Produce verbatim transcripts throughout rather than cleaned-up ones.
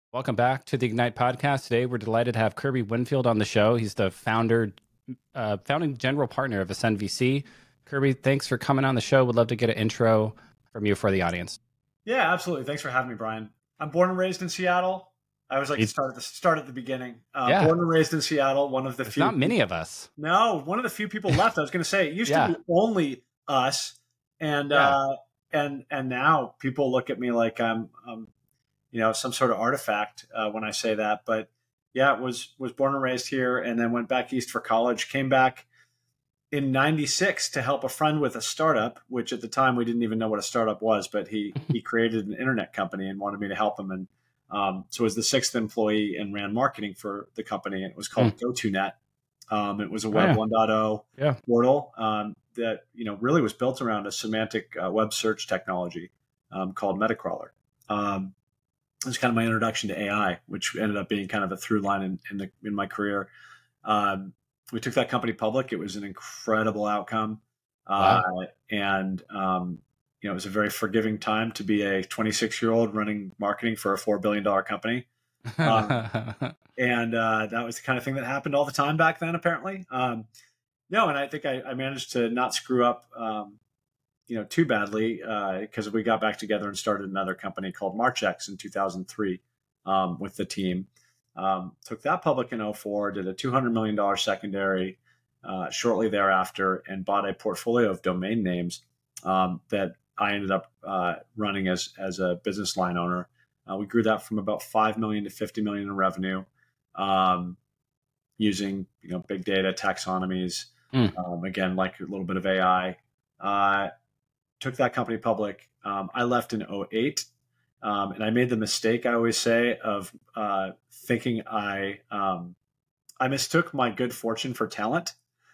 Welcome back to the Ignite podcast. Today, we're delighted to have Kirby Winfield on the show. He's the founder, uh, founding general partner of Ascend V C. Kirby, thanks for coming on the show. Would love to get an intro from you for the audience. Yeah, absolutely. Thanks for having me, Brian. I'm born and raised in Seattle. I always like to start at the start at the beginning. Uh, yeah. Born and raised in Seattle. One of the There's few. Not many of us. No, one of the few people left. I was going to say it used Yeah. to be only us, and Yeah. uh, and and now people look at me like I'm, um, you know, some sort of artifact uh, when I say that. But yeah, was was born and raised here, and then went back east for college. Came back in ninety-six to help a friend with a startup, which at the time we didn't even know what a startup was, but he he created an internet company and wanted me to help him. And um, so I was the sixth employee and ran marketing for the company. And it was called mm. GoToNet. Um, it was a Web oh, yeah. 1.0 yeah. portal um, that you know really was built around a semantic uh, web search technology um, called Metacrawler. Um, it was kind of my introduction to A I, which ended up being kind of a through line in in, the, in my career. Um, We took that company public. It was an incredible outcome. Wow. Uh, and, um, you know, it was a very forgiving time to be a twenty-six year old running marketing for a four billion dollars company. Um, and uh, that was the kind of thing that happened all the time back then, apparently. Um, no, and I think I, I managed to not screw up, um, you know, too badly because uh, we got back together and started another company called Marchex in two thousand three um, with the team. Um, took that public in oh four, did a two hundred million dollars secondary uh, shortly thereafter, and bought a portfolio of domain names um, that I ended up uh, running as as a business line owner. Uh, we grew that from about five million dollars to fifty million dollars in revenue um, using you know big data, taxonomies, mm. um, again, like a little bit of A I. Uh, took that company public. Um, I left in oh eight. Um, and I made the mistake, I always say, of uh, thinking I um, I mistook my good fortune for talent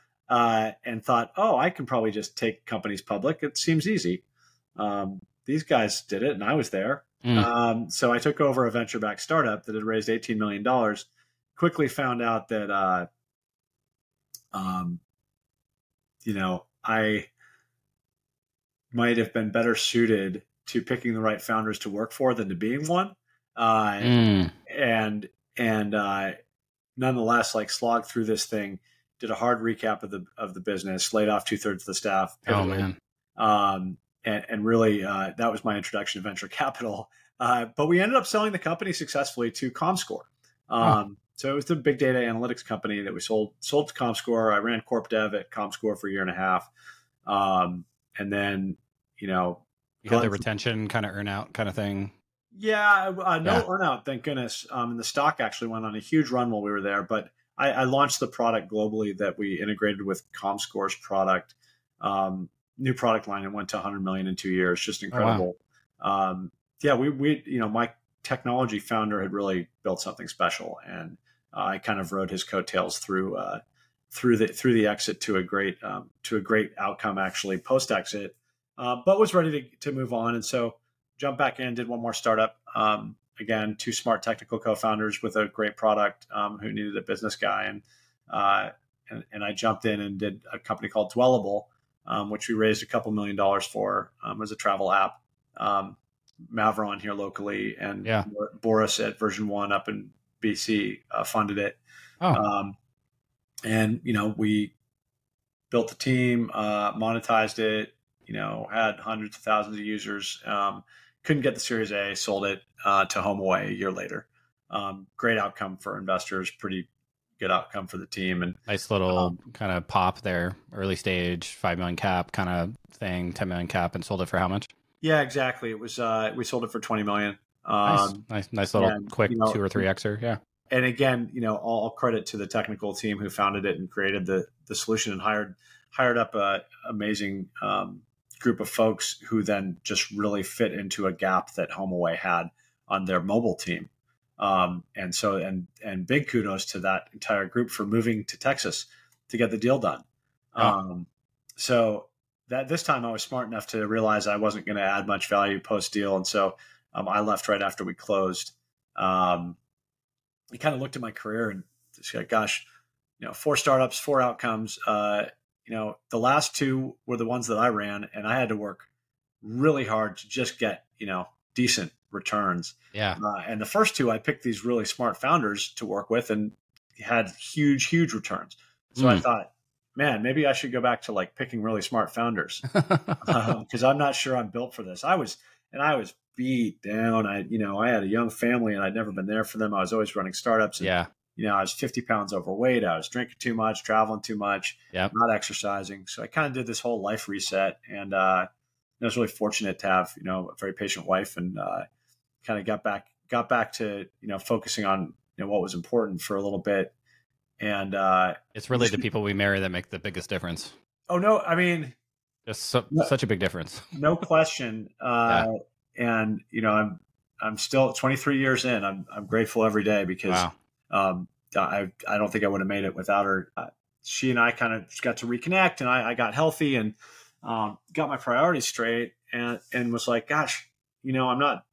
uh, and thought, oh, I can probably just take companies public. It seems easy. Um, these guys did it, and I was there. Mm. Um, so I took over a venture-backed startup that had raised eighteen million dollars. Quickly found out that, uh, um, you know, I might have been better suited to picking the right founders to work for than to being one. Uh, mm. And, and, uh, nonetheless, like slogged through this thing, did a hard recap of the, of the business, laid off two thirds of the staff. Pivoted, oh man. Um, and, and really, uh, that was my introduction to venture capital. Uh, but we ended up selling the company successfully to Comscore. Um, huh. So it was the big data analytics company that we sold, sold to Comscore. I ran corp dev at Comscore for a year and a half. Um, and then, you know, you had the retention kind of earn out kind of thing. Yeah, uh, no yeah. earn out, thank goodness. Um, and the stock actually went on a huge run while we were there. But I, I launched the product globally that we integrated with Comscore's product, um, new product line, and went to one hundred million in two years. Just incredible. Oh, wow. um, yeah, we we you know my technology founder had really built something special, and uh, I kind of rode his coattails through uh, through the through the exit to a great um, to a great outcome actually post exit. Uh, but was ready to, to move on. And so jumped back in, did one more startup. Um, again, two smart technical co-founders with a great product um, who needed a business guy. And, uh, and and I jumped in and did a company called Dwellable, um, which we raised a couple million dollars for um, as a travel app. Um, Mavron here locally and yeah. Boris at Version One up in B C uh, funded it. Oh. Um, and, you know, we built the team, uh, monetized it, you know, had hundreds of thousands of users, um, couldn't get the Series A, sold it uh, to HomeAway a year later. Um, great outcome for investors, pretty good outcome for the team. And nice little um, kind of pop there, early stage, five million cap kind of thing, ten million cap, and sold it for how much? Yeah, exactly. It was, uh, we sold it for twenty million. Um, nice, nice, nice little and, quick you know, two or three Xer. Yeah. And again, you know, all credit to the technical team who founded it and created the the solution and hired hired up a amazing um, group of folks who then just really fit into a gap that HomeAway had on their mobile team. Um, and so, and, and big kudos to that entire group for moving to Texas to get the deal done. Oh. Um, so that this time I was smart enough to realize I wasn't going to add much value post deal. And so um, I left right after we closed. Um, I kind of looked at my career and just like, gosh, you know, four startups, four outcomes, uh, you know, the last two were the ones that I ran, and I had to work really hard to just get, you know, decent returns. Yeah. Uh, and the first two, I picked these really smart founders to work with and had huge, huge returns. So mm. I thought, man, maybe I should go back to like picking really smart founders because um, I'm not sure I'm built for this. I was, and I was beat down. I, you know, I had a young family and I'd never been there for them. I was always running startups. And, yeah. You know, I was fifty pounds overweight. I was drinking too much, traveling too much, yep. not exercising. So I kind of did this whole life reset. And uh, I was really fortunate to have, you know, a very patient wife and uh, kind of got back, got back to, you know, focusing on, you know, what was important for a little bit. And uh, it's really the people we marry that make the biggest difference. Oh, no. I mean, just so, no, such a big difference. No question. Uh, yeah. And, you know, I'm, I'm still twenty-three years in. I'm, I'm grateful every day because wow. Um, I, I don't think I would have made it without her. Uh, she and I kind of got to reconnect and I, I got healthy and, um, got my priorities straight and, and was like, gosh, you know, I'm not,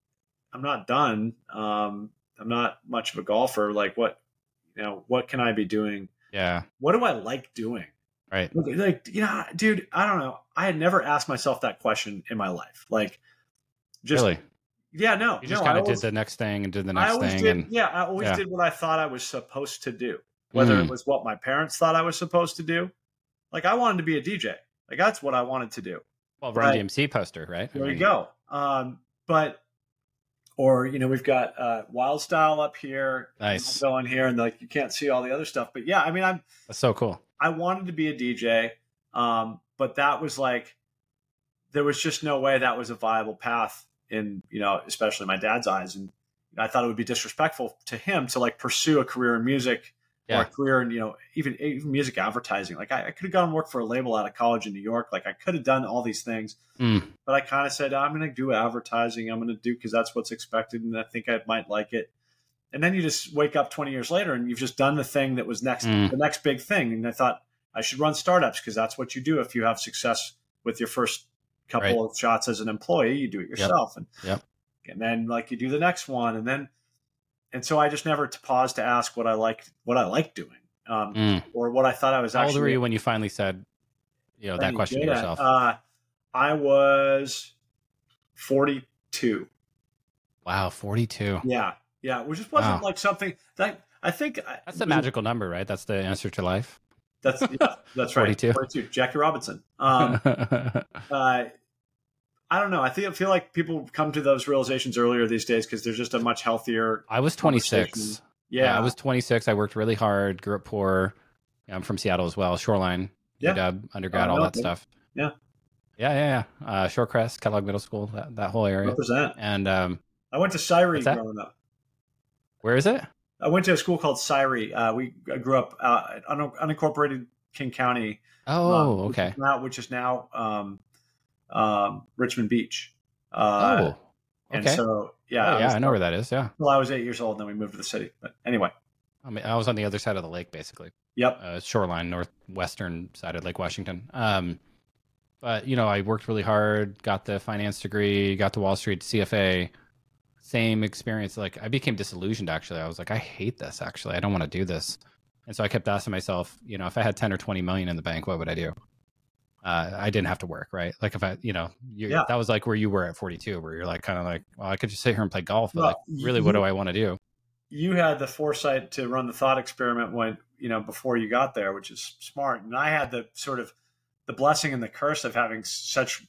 I'm not done. Um, I'm not much of a golfer. Like what, you know, what can I be doing? Yeah. What do I like doing? Right. Like, you know, dude, I don't know. I had never asked myself that question in my life. Like just, really? Yeah, no. You just no, kind of did the next thing and did the next thing. Did, and yeah, I always yeah. did what I thought I was supposed to do, whether mm. it was what my parents thought I was supposed to do. Like I wanted to be a D J. Like that's what I wanted to do. Well, Run D M C poster, right? There I mean, you go. Um, but, or, you know, we've got uh, Wild Style up here. Nice. Going here and like, you can't see all the other stuff. But yeah, I mean, I'm. That's so cool. I wanted to be a D J, um, but that was like, there was just no way that was a viable path. In, you know, especially my dad's eyes. And I thought it would be disrespectful to him to like pursue a career in music yeah. or a career in, you know, even, even music advertising. Like I, I could have gone and worked for a label out of college in New York. Like I could have done all these things, mm. but I kind of said, I'm going to do advertising. I'm going to do, cause that's what's expected. And I think I might like it. And then you just wake up twenty years later and you've just done the thing that was next, mm. the next big thing. And I thought I should run startups because that's what you do. If you have success with your first couple right. of shots as an employee, you do it yourself. Yep. And, yep. and then like you do the next one. And then, and so I just never to pause to ask what I liked, what I liked doing, um, mm. or what I thought I was How actually. old were you when you finally said, you know, that question to yourself? Uh, I was forty-two. Wow. forty-two. Yeah. Yeah. Which just wasn't wow. like something that I think that's the magical number, right? That's the answer to life. That's, yeah, that's right. forty-two. forty-two. Jackie Robinson. Um, uh, I don't know. I think I feel like people come to those realizations earlier these days because there's just a much healthier. I was twenty-six. Yeah. yeah, I was twenty-six. I worked really hard. Grew up poor. Yeah, I'm from Seattle as well. Shoreline, yeah, U W, undergrad, uh, all no, that stuff. Yeah, yeah, yeah, yeah. Uh, Shorecrest, Kellogg Middle School, that, that whole area. Represent. And um, I went to Syrie growing up. Where is it? I went to a school called Syrie. Uh, we I grew up uh, un- unincorporated King County. Oh, um, okay. Which is now, which is now um, um, Richmond Beach. Uh, oh, okay. And so, yeah. Oh, I yeah, was, I know where that is, yeah. Well, I was eight years old, and then we moved to the city. But anyway. I mean, I was on the other side of the lake, basically. Yep. Uh, shoreline, northwestern side of Lake Washington. Um, but, you know, I worked really hard, got the finance degree, got to Wall Street, C F A. Same experience. Like, I became disillusioned, actually. I was like, I hate this, actually. I don't want to do this. And so I kept asking myself, you know, if I had ten or twenty million in the bank, what would I do? Uh, I didn't have to work, right? Like if I, you know, you, yeah. that was like where you were at forty-two, where you're like, kind of like, well, I could just sit here and play golf, but well, like, really, you, what do I want to do? You had the foresight to run the thought experiment when, you know, before you got there, which is smart. And I had the sort of the blessing and the curse of having such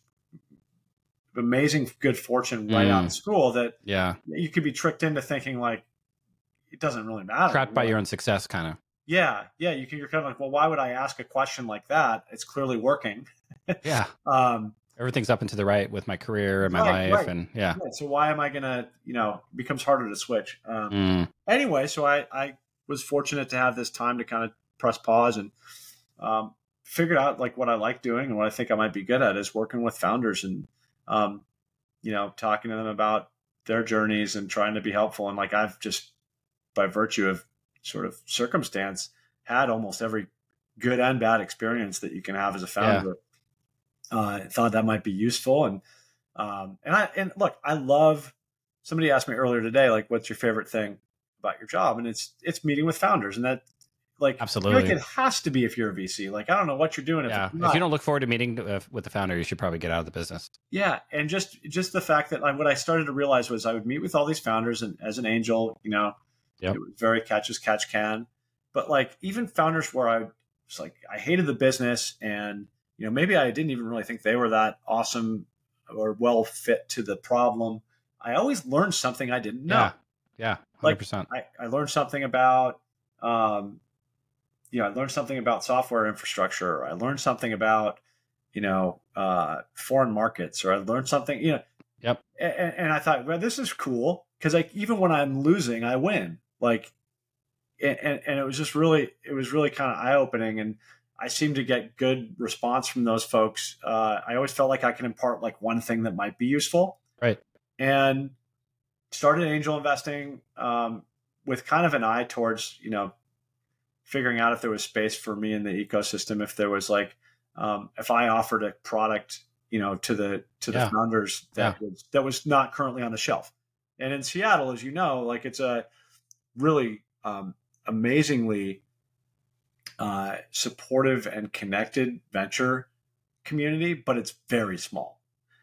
amazing good fortune right Mm. out of school that Yeah. you could be tricked into thinking like, it doesn't really matter. Trapped by your own success, kind of. Yeah. Yeah. You can, you're kind of like, well, why would I ask a question like that? It's clearly working. Yeah. um, Everything's up and to the right with my career and my Right, life. right. And yeah. Right, so why am I going to, you know, it becomes harder to switch. Um, Mm. Anyway, so I, I was fortunate to have this time to kind of press pause and um, figured out like what I like doing and what I think I might be good at is working with founders and, um, you know, talking to them about their journeys and trying to be helpful. And like, I've just by virtue of sort of circumstance had almost every good and bad experience that you can have as a founder. Yeah. Uh, thought that might be useful. And, um, and I, and look, I love, somebody asked me earlier today, like, what's your favorite thing about your job? And it's, it's meeting with founders. And that, Like, Absolutely. like it has to be if you're a V C. Like, I don't know what you're doing. If, yeah. If you don't look forward to meeting uh, with the founder, you should probably get out of the business. Yeah. And just, just the fact that I, what I started to realize was I would meet with all these founders, and as an angel, you know, yep. It was very catch as catch can. But like even founders where I was like, I hated the business, and, you know, maybe I didn't even really think they were that awesome or well fit to the problem. I always learned something I didn't know. Yeah. Yeah. one hundred percent. Like I, I learned something about, um, you know, I learned something about software infrastructure. I learned something about, you know, uh, foreign markets, or I learned something, you know, yep. And, and I thought, well, this is cool. Cause like, even when I'm losing, I win. Like, and, and it was just really, it was really kind of eye opening. And I seemed to get good response from those folks. Uh, I always felt like I can impart like one thing that might be useful. Right. And started angel investing, um, with kind of an eye towards, you know, figuring out if there was space for me in the ecosystem. If there was like, um, if I offered a product, you know, to the, to the yeah. founders that yeah. was, that was not currently on the shelf. And in Seattle, as you know, like it's a really, um, amazingly, uh, supportive and connected venture community, but it's very small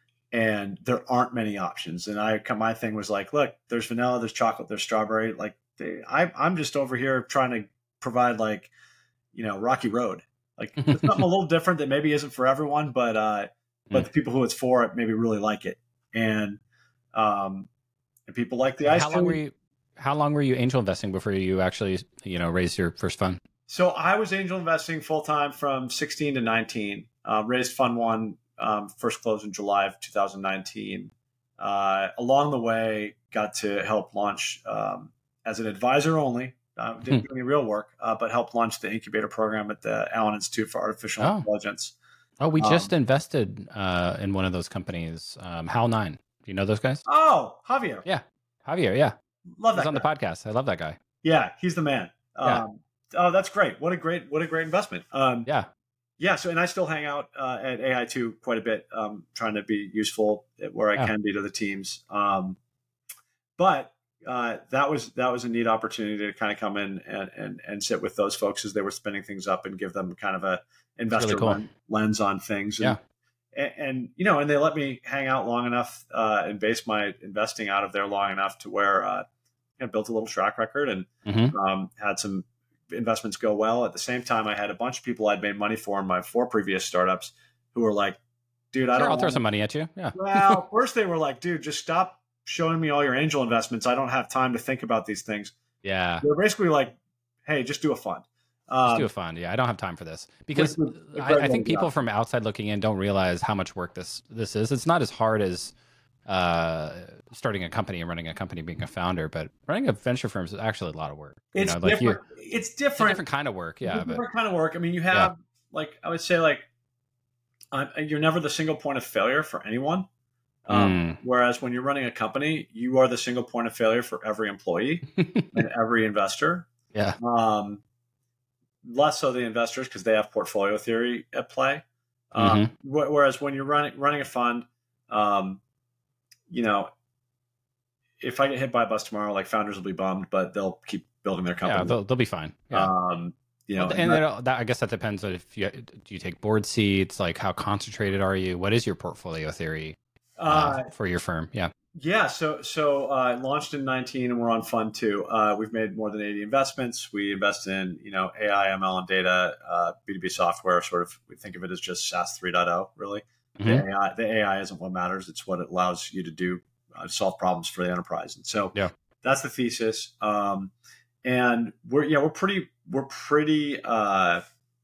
and there aren't many options. And I, my thing was like, look, there's vanilla, there's chocolate, there's strawberry. Like they, I, I'm just over here trying to provide like, you know, Rocky Road. Like it's something a little different that maybe isn't for everyone, but, uh, but mm. the people who it's for it maybe really like it. And, um, and people like the ice cream. How long were you, how long were you angel investing before you actually, you know, raised your first fund? So I was angel investing full time from sixteen to nineteen, uh, raised fund one, um, first close in July of two thousand nineteen. Uh, along the way, got to help launch, um, as an advisor only. Uh, didn't do any real work, uh, but helped launch the incubator program at the Allen Institute for Artificial oh. Intelligence. Oh, we just um, invested uh, in one of those companies, um, HAL nine. Do you know those guys? Oh, Javier. Yeah, Javier. Yeah, love that. He's on the podcast. I love that guy. Yeah, he's the man. Yeah. Um, oh, that's great. What a great, what a great investment. Um, yeah, yeah. So, and I still hang out uh, at A I two quite a bit, um, trying to be useful where I yeah. can be to the teams. Um, but uh, that was that was a neat opportunity to kind of come in and, and and sit with those folks as they were spinning things up and give them kind of a investor really cool. lens, lens on things. Yeah. And, and, and you know, and they let me hang out long enough uh, and base my investing out of there long enough to where uh, you know, built a little track record and mm-hmm. um, had some investments go well. At the same time, I had a bunch of people I'd made money for in my four previous startups who were like, "Dude, I sure, don't." I'll want throw some money at you. Yeah. Well, first they were like, "Dude, just stop showing me all your angel investments. I don't have time to think about these things." Yeah. They're basically like, "Hey, just do a fund." Um, just do a fund. Yeah, I don't have time for this because which, which I, I think people job. from outside looking in don't realize how much work this this is. It's not as hard as uh, starting a company and running a company, being a founder, but running a venture firm is actually a lot of work. You it's know, like different. You, it's different. It's a different kind of work. Yeah, it's a but, different kind of work. I mean, you have yeah. like I would say like uh, you're never the single point of failure for anyone. Um, mm. Whereas when you're running a company, you are the single point of failure for every employee and every investor. Yeah. Um, less so the investors because they have portfolio theory at play. Um, mm-hmm. wh- whereas when you're running running a fund, um, you know, if I get hit by a bus tomorrow, like founders will be bummed, but they'll keep building their company. Yeah, they'll, they'll be fine. Yeah. Um, you know, well, and, and that, that, I guess that depends on if you do you take board seats, like how concentrated are you? What is your portfolio theory uh, uh, for your firm? Yeah. Yeah, so so uh, launched in nineteen, and we're on fund two. Uh, we've made more than eighty investments. We invest in you know A I, M L, and data, uh, B two B software. Sort of, we think of it as just SaaS three point oh. Really, mm-hmm. the A I the A I isn't what matters; it's what it allows you to do, uh, solve problems for the enterprise. And so, yeah, that's the thesis. Um, and we're yeah we're pretty we're pretty uh,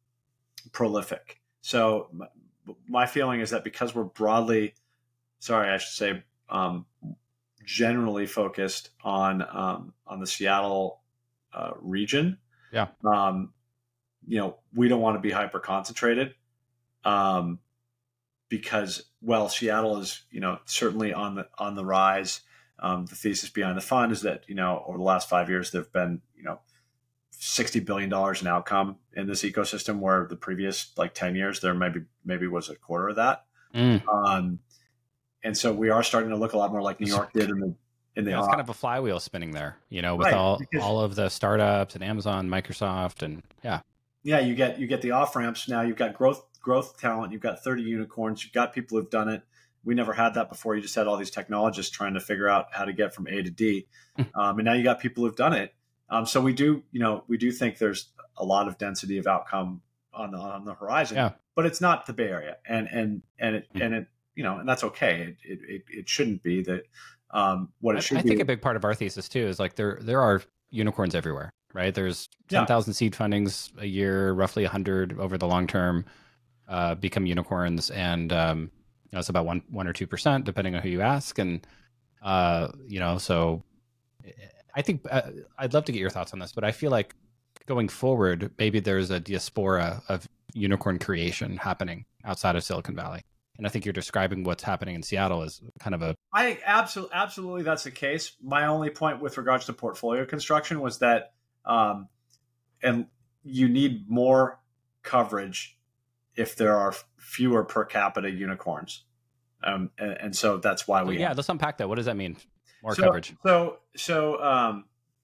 prolific. So my, my feeling is that because we're broadly, sorry, I should say. Um, generally focused on um, on the Seattle uh, region. Yeah. Um, you know, we don't want to be hyper concentrated um, because, well, Seattle is you know certainly on the on the rise. Um, the thesis behind the fund is that you know over the last five years there've been you know sixty billion dollars in outcome in this ecosystem, where the previous like ten years there maybe maybe was a quarter of that. Mm. Um, And so we are starting to look a lot more like New York did in the and they Yeah, are it's kind of a flywheel spinning there, you know, with right, all because all of the startups and Amazon, Microsoft, and yeah, yeah, you get you get the off ramps now. You've got growth growth talent. You've got thirty unicorns. You've got people who've done it. We never had that before. You just had all these technologists trying to figure out how to get from A to D, um, and now you got people who've done it. Um, so we do, you know, we do think there's a lot of density of outcome on the on the horizon. yeah, But it's not the Bay Area, and and and it and it you know, and that's okay. It it, it shouldn't be that. Um, what it I, should I be. think a big part of our thesis too is like there there are unicorns everywhere, right? There's Yeah. ten thousand seed fundings a year, roughly one hundred over the long term uh, become unicorns, and um, you know, it's about one one or two percent depending on who you ask, and uh, you know, so I think uh, I'd love to get your thoughts on this, but I feel like going forward, maybe there's a diaspora of unicorn creation happening outside of Silicon Valley. And I think you're describing what's happening in Seattle as kind of a. I absolutely, absolutely, that's the case. My only point with regards to portfolio construction was that, um, and you need more coverage if there are fewer per capita unicorns, um, and, and so that's why we. Yeah, let's unpack that. What does that mean? More so, coverage. So, so um,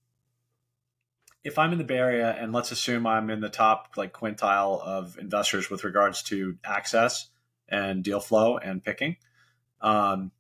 if I'm in the Bay Area, and let's assume I'm in the top like quintile of investors with regards to access and deal flow and picking, um,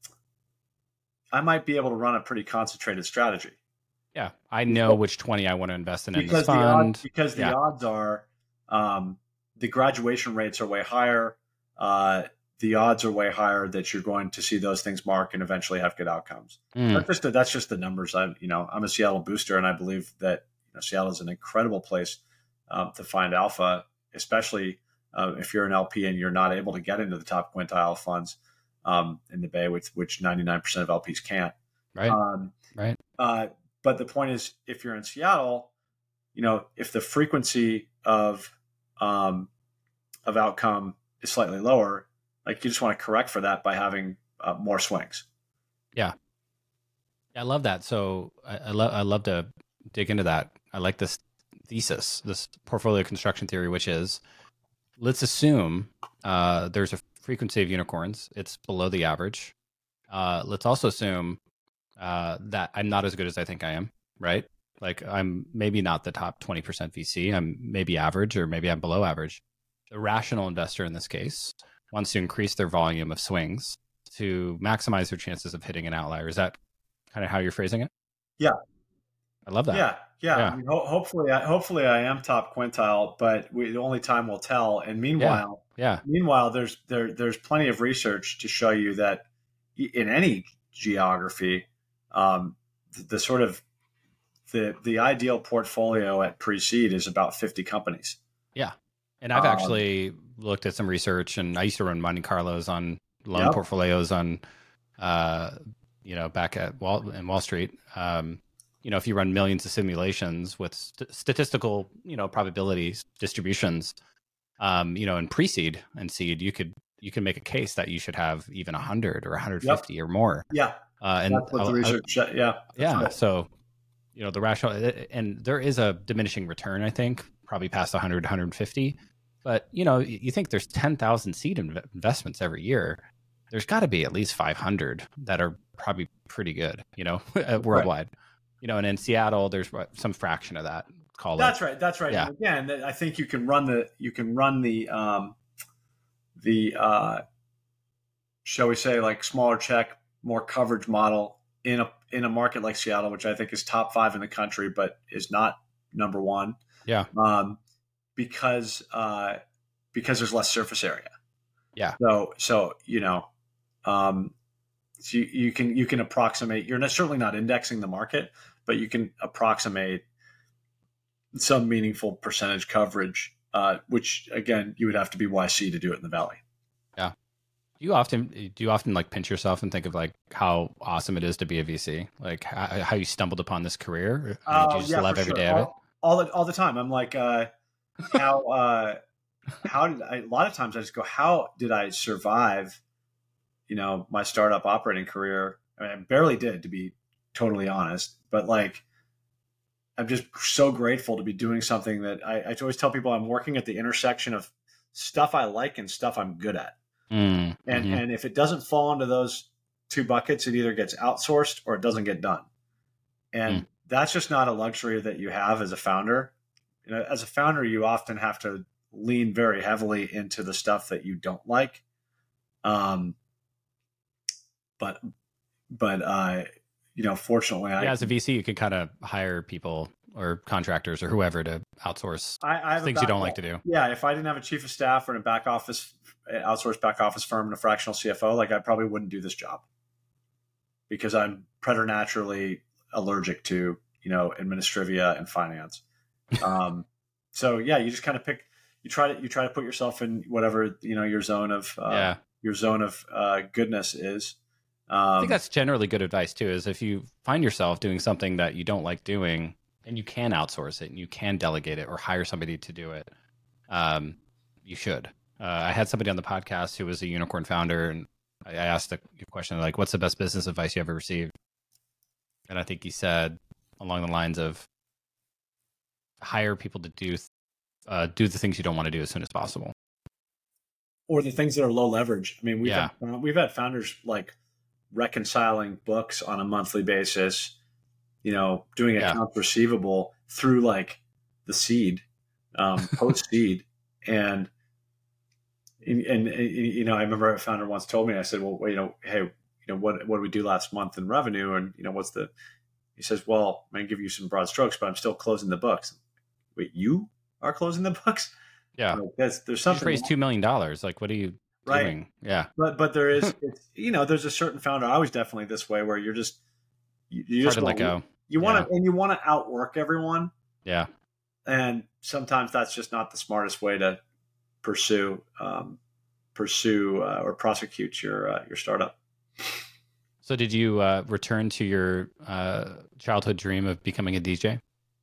I might be able to run a pretty concentrated strategy. Yeah, I know which twenty I want to invest in because in this the fund. odds, because the yeah. odds are um, the graduation rates are way higher. Uh, the odds are way higher that you're going to see those things mark and eventually have good outcomes. Mm. That's just the, that's just the numbers. I you know I'm a Seattle booster, and I believe that you know, Seattle is an incredible place um, to find alpha, especially uh, if you're an L P and you're not able to get into the top quintile funds um, in the Bay, with which ninety-nine percent of L Ps can't. Right. Um, right. Uh, but the point is, if you're in Seattle, you know, if the frequency of um, of outcome is slightly lower, like you just want to correct for that by having uh, more swings. Yeah. I love that. So I, I love I love to dig into that. I like this thesis, this portfolio construction theory, which is let's assume uh, there's a frequency of unicorns. It's below the average. Uh, let's also assume uh, that I'm not as good as I think I am, right? Like I'm maybe not the top twenty percent V C. I'm maybe average, or maybe I'm below average. The rational investor in this case wants to increase their volume of swings to maximize their chances of hitting an outlier. Is that kind of how you're phrasing it? Yeah. I love that. Yeah. Yeah. Yeah. I mean, ho- hopefully, I, hopefully I am top quintile, but we, the only time will tell. And meanwhile, Yeah. meanwhile, there's, there, there's plenty of research to show you that in any geography, um, the, the sort of the, the ideal portfolio at pre-seed is about fifty companies. Yeah. And I've Um, actually looked at some research, and I used to run Monte Carlos on loan Yep. portfolios on, uh, you know, back at Wall in Wall Street. Um, you know, if you run millions of simulations with st- statistical, you know, probabilities distributions, um, you know, in pre-seed and seed, you could you can make a case that you should have even one hundred or one hundred fifty Yep. or more. Yeah. Uh, and That's what the uh, research, uh, yeah. that's yeah, right. so you know the rational, and there is a diminishing return, I think, probably past one hundred, one hundred fifty. But you know, you think there's ten thousand seed inv- investments every year. There's got to be at least five hundred that are probably pretty good, you know, worldwide. You know, and in Seattle, there's what, some fraction of that. Call That's it. right. That's right. Yeah. And again, that- I think you can run the you can run the um, the uh, shall we say like smaller check, more coverage model in a in a market like Seattle, which I think is top five in the country, but is not number one. Yeah. Um, because uh, because there's less surface area. Yeah. So so you know, um, so you, you can you can approximate. You're not, certainly not indexing the market, but you can approximate some meaningful percentage coverage, uh, which again, you would have to be Y C to do it in the Valley. Yeah. Do you often do you often like pinch yourself and think of like how awesome it is to be a V C, like how, how you stumbled upon this career? Or Uh, did you just yeah, love for every sure. day of it? all, all the all the time. I'm like, uh, how uh, how did I? A lot of times I just go, how did I survive? You know, my startup operating career. I mean, I barely did, to be totally honest. But like, I'm just so grateful to be doing something that I, I always tell people I'm working at the intersection of stuff I like and stuff I'm good at. Mm, And mhm. and if it doesn't fall into those two buckets. It either gets outsourced or it doesn't get done. And mm. that's just not a luxury that you have as a founder. You know, as a founder, you often have to lean very heavily into the stuff that you don't like. Um, but, but, uh, you know, fortunately, yeah, I, as a V C, you can kind of hire people or contractors or whoever to outsource I, I things you don't like to do. Yeah. If I didn't have a chief of staff or a back office, outsourced back office firm and a fractional C F O, like I probably wouldn't do this job because I'm preternaturally allergic to, you know, administrivia and finance. Um, so yeah, you just kind of pick, you try to, you try to put yourself in whatever, you know, your zone of, uh, yeah. your zone of uh, goodness is. Um, I think that's generally good advice too, is if you find yourself doing something that you don't like doing and you can outsource it and you can delegate it or hire somebody to do it, um, you should. Uh, I had somebody on the podcast who was a unicorn founder, and I asked a question like, what's the best business advice you ever received? And I think he said along the lines of hire people to do, uh, do the things you don't want to do as soon as possible. Or the things that are low leverage. I mean, we've, yeah. had, we've had founders like reconciling books on a monthly basis, you know, doing accounts yeah. receivable through like the seed, um, post seed. And, and, and, you know, I remember a founder once told me, I said, well, you know, hey, you know, what, what did we do last month in revenue? And, you know, what's the, he says, well, I can give you some broad strokes, but I'm still closing the books. Wait, you are closing the books? Yeah. Like, there's, there's something. You just raised two million dollars. Like, what are you right. doing? Yeah. But, but there is, it's, you know, there's a certain founder. I was definitely this way where you're just, you, you just want to let go. You want to, yeah. and you want to outwork everyone. Yeah. And sometimes that's just not the smartest way to pursue, um, pursue uh, or prosecute your, uh, your startup. So did you uh, return to your uh, childhood dream of becoming a D J?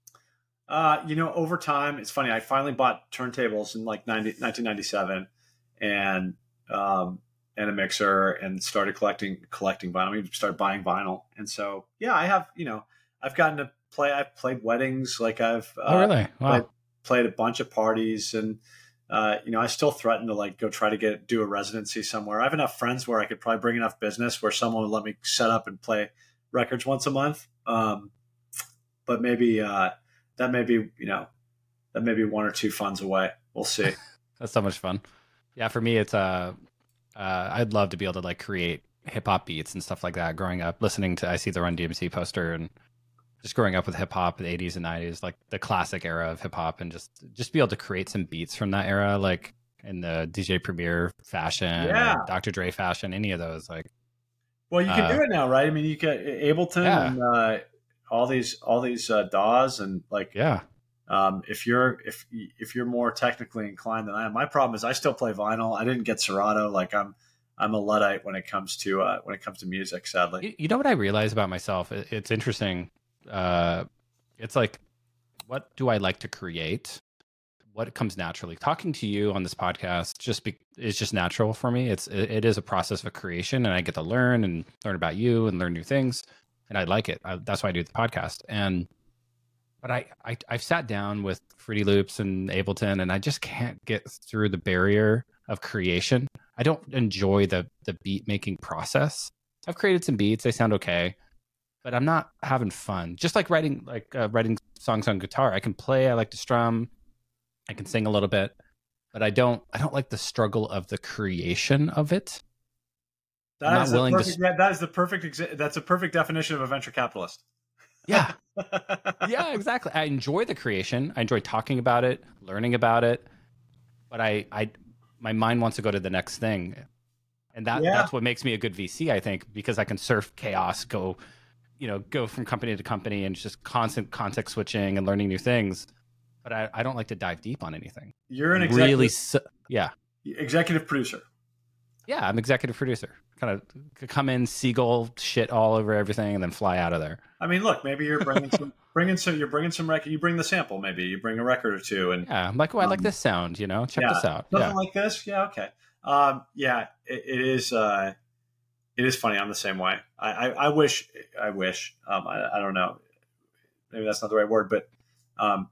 Uh, you know, over time, it's funny. I finally bought turntables in like nineteen ninety-seven and, um, and a mixer and started collecting, collecting vinyl. We started buying vinyl. And so, yeah, I have, you know, I've gotten to play, I've played weddings. Like I've, uh, oh, really? Wow. played, played a bunch of parties and, uh, you know, I still threaten to like go try to get, do a residency somewhere. I have enough friends where I could probably bring enough business where someone would let me set up and play records once a month. Um, but maybe, uh, that may be, you know, that may be one or two funds away. We'll see. That's so much fun. Yeah. For me, it's, uh, uh, I'd love to be able to like create hip hop beats and stuff like that. Growing up, listening to, I see the Run D M C poster and just growing up with hip hop, the eighties and nineties, like the classic era of hip hop, and just, just be able to create some beats from that era, like in the D J Premier fashion, yeah. Doctor Dre fashion, any of those. Like, well, you can uh, do it now, right? I mean, you can Ableton yeah. and uh, all these, all these uh, D A Ws and like, yeah. Um, if you're if if you're more technically inclined than I am, my problem is I still play vinyl. I didn't get Serato. Like I'm I'm a Luddite when it comes to uh, when it comes to music. Sadly, you, you know what I realize about myself? It, it's interesting. Uh, it's like, what do I like to create? What comes naturally? Talking to you on this podcast just be, is just natural for me. It's it, it is a process of creation, and I get to learn and learn about you and learn new things, and I like it. I, that's why I do the podcast. And But I, I, I've sat down with Fruity Loops and Ableton, and I just can't get through the barrier of creation. I don't enjoy the the beat making process. I've created some beats; they sound okay, but I'm not having fun. Just like writing, like uh, writing songs on guitar, I can play. I like to strum. I can sing a little bit, but I don't. I don't like the struggle of the creation of it. That is the perfect, to... that is the perfect. Exa- that's a perfect definition of a venture capitalist. Yeah. Yeah, exactly. I enjoy the creation. I enjoy talking about it, learning about it, but I, I, my mind wants to go to the next thing. And that, yeah. that's what makes me a good V C, I think, because I can surf chaos, go, you know, go from company to company and just constant context switching and learning new things. But I, I don't like to dive deep on anything. You're an executive, really, su- yeah. executive producer. Yeah, I'm executive producer. Kind of come in, seagull shit all over everything, and then fly out of there. I mean, look, maybe you're bringing some, bringing some, you're bringing some record. You bring the sample, maybe you bring a record or two, and yeah, I'm like, oh, I um, like this sound. You know, check yeah, this out. Something yeah. like this. Yeah, okay. Um, yeah, it, it is. Uh, it is funny. I'm the same way. I, I, I wish. I wish. Um, I, I don't know. Maybe that's not the right word, but um,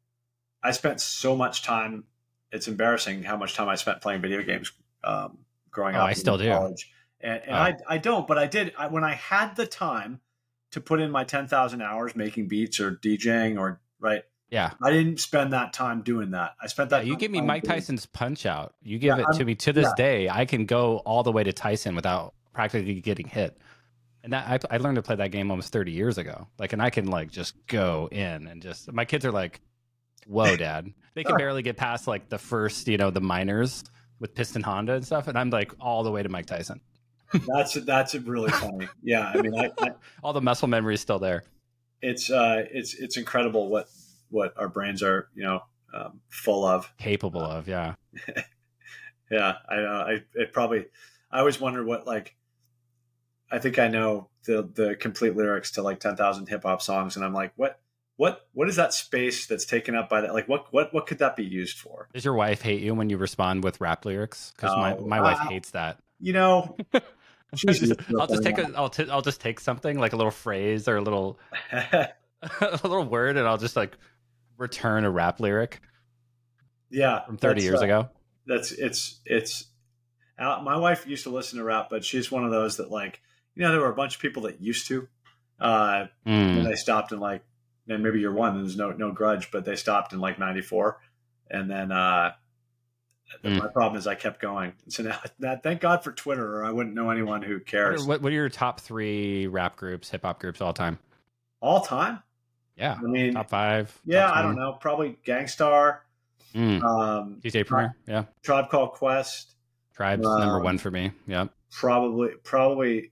I spent so much time. It's embarrassing how much time I spent playing video games um, growing oh, up. I still do. College. and, and Oh, I I don't, but I did I, when I had the time to put in my ten thousand hours making beats or DJing or right. yeah. I didn't spend that time doing that. I spent Yeah, that you time give me playing Mike games. Tyson's Punch Out. You Yeah, give it I'm, to me to yeah, this day. I can go all the way to Tyson without practically getting hit. And that I, I learned to play that game almost thirty years ago. Like, and I can like just go in and just. My kids are like, "Whoa, Dad!" They can barely get past like the first, you know, the minors with Piston Honda and stuff, and I'm like all the way to Mike Tyson. that's that's really funny. Yeah, I mean, I, I All the muscle memory is still there. it's uh, it's it's incredible what what our brains are, you know, um, full of. Capable Uh, of, yeah. yeah, I, uh, I it probably. I always wonder what like. I think I know the the complete lyrics to like ten thousand hip hop songs, and I'm like, what what what is that space that's taken up by that? Like, what what what could that be used for? Does your wife hate you when you respond with rap lyrics? Because my, Oh, my wife uh, hates that. you know, she's just, used to I'll just take it a I'll t- I'll just take something like a little phrase or a little by a little word, and I'll just like return a rap lyric now. Yeah, from thirty years uh, ago. that's it's it's. Uh, my wife used to listen to rap, but she's one of those that like you know there were a bunch of people that used to, uh, Mm. and they stopped in like and maybe you're one. There's no no grudge, but they stopped in like ninety-four, and then. uh Mm. My problem is I kept going. So now, that, thank God for Twitter, or I wouldn't know anyone who What cares. are, what, what are your top three rap groups, hip hop groups all time? All time? Yeah, I mean, top five. yeah, top I don't know. Probably Gangstar, Mm. um, D J Premier, yeah. Tribe Called Quest. Tribe's um, number one for me. Yeah. Probably, probably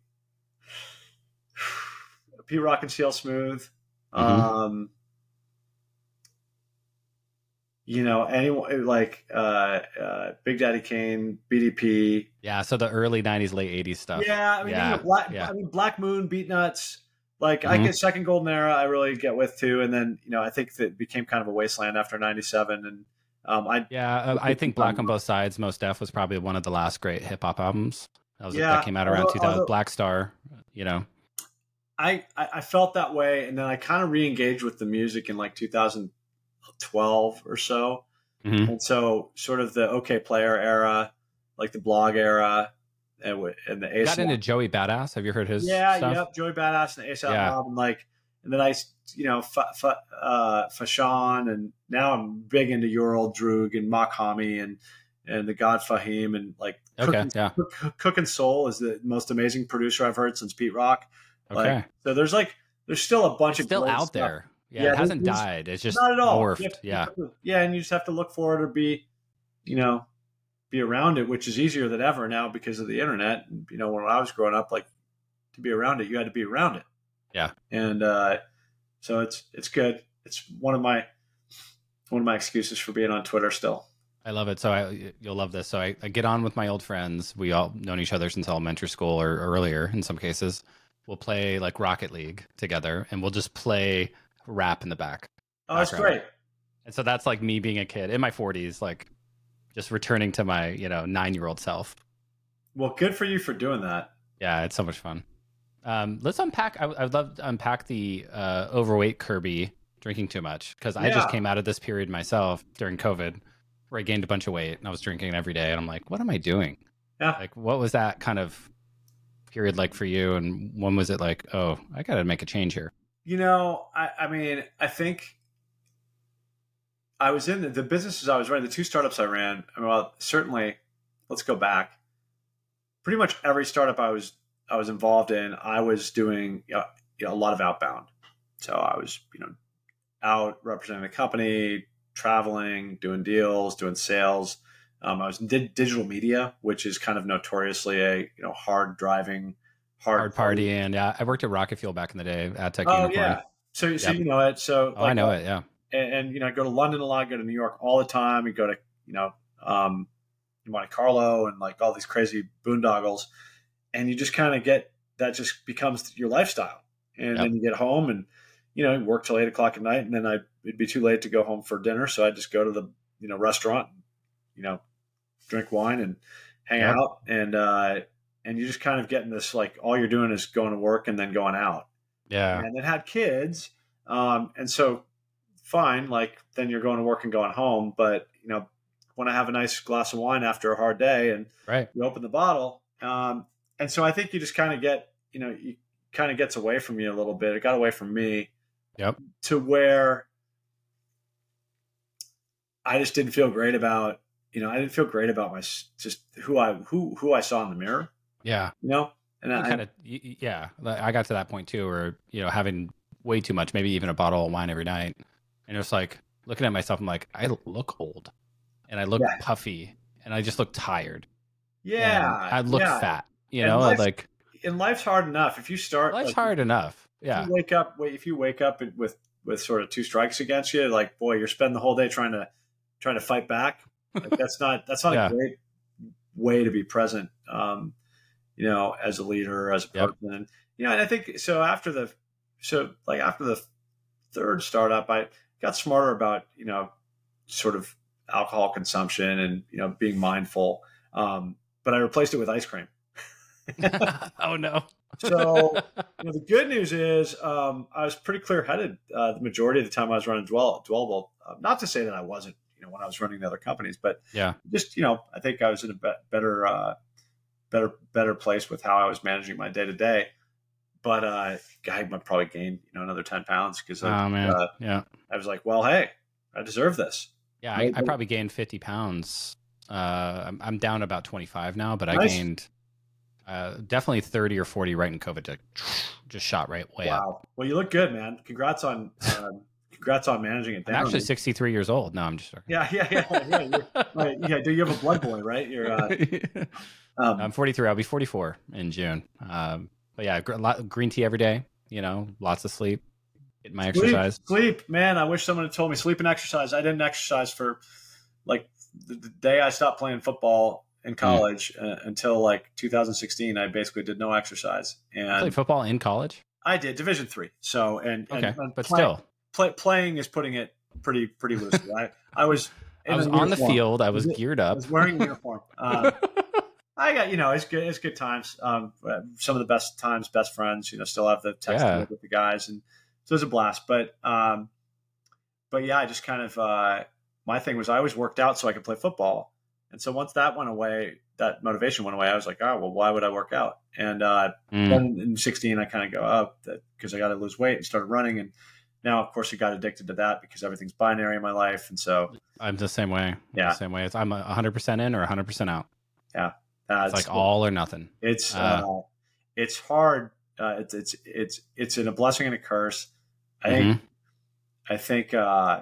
P Rock and C L Smooth. Mhm. Um, you know, anyone like uh, uh, Big Daddy Kane, B D P. Yeah. So the early nineties, late eighties stuff. Yeah, I mean, yeah. You know, Black, yeah. I mean, Black Moon, Beatnuts. Like Mhm. I get Second Golden Era, I really get with too, and then you know I think that it became kind of a wasteland after ninety-seven, and um, I Yeah, uh, I think Black on Both Sides, Most Def was probably one of the last great hip hop albums. That was Yeah, that came out around although- two thousand. although- Black Star, you know. I, I I felt that way, and then I kind of re-engaged with the music in like two thousand twelve or so, Mhm. and so sort of the OK Player era, like the blog era, and, w- and the Got A$AP. into Joey Badass. Have you heard his Yeah, stuff? yep, Joey Badass and A$AP Yeah. Mob, and like, and then I, you know, F- F- uh, Fashawn, and now I'm big into Your Old Droog and Mock Hami and and the God Fahim, and like Okay, Cooking, yeah. Cook, Cooking Soul is the most amazing producer I've heard since Pete Rock. Okay. Like, so there's like there's still a bunch It's of still great out stuff. there. Yeah, Yeah, it hasn't there's- died. It's just Not at all. morphed. You have- yeah. yeah, and you just have to look for it or be, you know, be around it, which is easier than ever now because of the internet. And, you know, when I was growing up, like to be around it, you had to be around it. Yeah. And uh, so it's it's good. It's one of my one of my excuses for being on Twitter still. I love it. So I, you'll love this. So I, I get on with my old friends. We all known each other since elementary school or earlier in some cases. We'll play like Rocket League together, and we'll just play rap in the back. Oh, that's background. great. And so that's like me being a kid in my forties, like just returning to my, you know, nine-year-old self. Well, good for you for doing that. Yeah, it's so much fun. Um, let's unpack. I, I'd love to unpack the uh, overweight Kirby drinking too much, because I just Yeah. came out of this period myself during COVID where I gained a bunch of weight and I was drinking every day. And I'm like, what am I doing? Yeah. Like, what was that kind of period like for you? And when was it like, oh, I got to make a change here? You know, I, I mean, I think I was in the, the businesses I was running, the two startups I ran. Well, certainly, let's go back. Pretty much every startup I was I was involved in, I was doing you know, you know, a lot of outbound. So I was, you know, out representing the company, traveling, doing deals, doing sales. Um, I was in di- digital media, which is kind of notoriously a you know hard driving, hard, Hard party. And yeah, I worked at Rocket Fuel back in the day, ad tech Oh unicorn. yeah, so so Yep. you know it. So Oh, like, I know uh, it. Yeah. and, and you know, I go to London a lot, go to New York all the time. You go to you know um, Monte Carlo and like all these crazy boondoggles, and you just kind of get that just becomes your lifestyle. And Yep. then you get home and you know work till eight o'clock at night, and then I it'd be too late to go home for dinner, so I just go to the you know restaurant, you know, drink wine and hang Yep. out, and uh, and you just kind of get in this like all you're doing is going to work and then going out. Yeah. And then had kids, um, and so fine, like then you're going to work and going home. But you know, when I have a nice glass of wine after a hard day, and Right. you open the bottle, um, and so I think you just kind of get, you know, you kind of gets away from you a little bit. It got away from me. Yep. To where I just didn't feel great about, you know, I didn't feel great about my, just who I, who, who I saw in the mirror. Yeah. You know, and you I kind of, yeah, I got to that point too, where, you know, having way too much, maybe even a bottle of wine every night. And it's like looking at myself, I'm like, I look old and I look yeah. puffy and I just look tired. Yeah. I look yeah. fat, you and know, life, like. And life's hard enough. If you start. Life's like, hard enough. Yeah. If you wake up, if you wake up with, with sort of two strikes against you, like, boy, you're spending the whole day trying to, trying to fight back. Like, that's not, that's not yeah. a great way to be present. Um, you know, as a leader, as a person. Yep. And, you know, and I think so after the, so like after the third startup, I got smarter about, you know, sort of alcohol consumption and, you know, being mindful. Um, but I replaced it with ice cream. Oh no. So, you know, the good news is um, I was pretty clear headed uh, the majority of the time I was running Dwell, Dwellable. Uh, not to say that I wasn't, you know, when I was running the other companies, but yeah, just, you know, I think I was in a be- better, uh, better, better place with how I was managing my day to day. But uh, I might probably gain, you know, another ten pounds because oh, I, man. Uh, yeah. I was like, well, hey, I deserve this. Yeah, I, I probably gained fifty pounds. Uh, I'm, I'm down about twenty-five now, but nice. I gained uh, definitely thirty or forty right in COVID. Just shot right way wow. up. Wow. Well, you look good, man. Congrats on uh, congrats on managing it down. I'm actually sixty-three years old. No, I'm just joking. Yeah, yeah, yeah. Yeah, right. Yeah, do you have a blood boy, right? You're. Uh, um, I'm forty-three. I'll be forty-four in June. Um, but yeah, gr- lot, green tea every day. You know, lots of sleep. Get my sleep, exercise. Sleep, man. I wish someone had told me sleep and exercise. I didn't exercise for like the, the day I stopped playing football in college mm. uh, until like two thousand sixteen. I basically did no exercise. And you played football in college? I did Division three. So and okay, and, and but play, still, play, playing is putting it pretty pretty loosely. I I was I was on the field. I was geared up. I was wearing a uniform. Um, I got, you know, it's good. It's good times. Um, some of the best times, best friends, you know, still have the text yeah. with the guys. And so it was a blast. But, um, but yeah, I just kind of, uh, my thing was I always worked out so I could play football. And so once that went away, that motivation went away, I was like, oh, well, why would I work out? And, uh, mm. then in sixteen, I kind of go, oh, because I got to lose weight and started running. And now, of course, I got addicted to that because everything's binary in my life. And so I'm the same way. I'm yeah. the same way. It's, I'm one hundred percent in or one hundred percent out. Yeah. Uh, it's, it's like all or nothing. It's uh, uh, it's hard. Uh, it's it's it's it's a blessing and a curse. I mm-hmm. think. I think. Uh,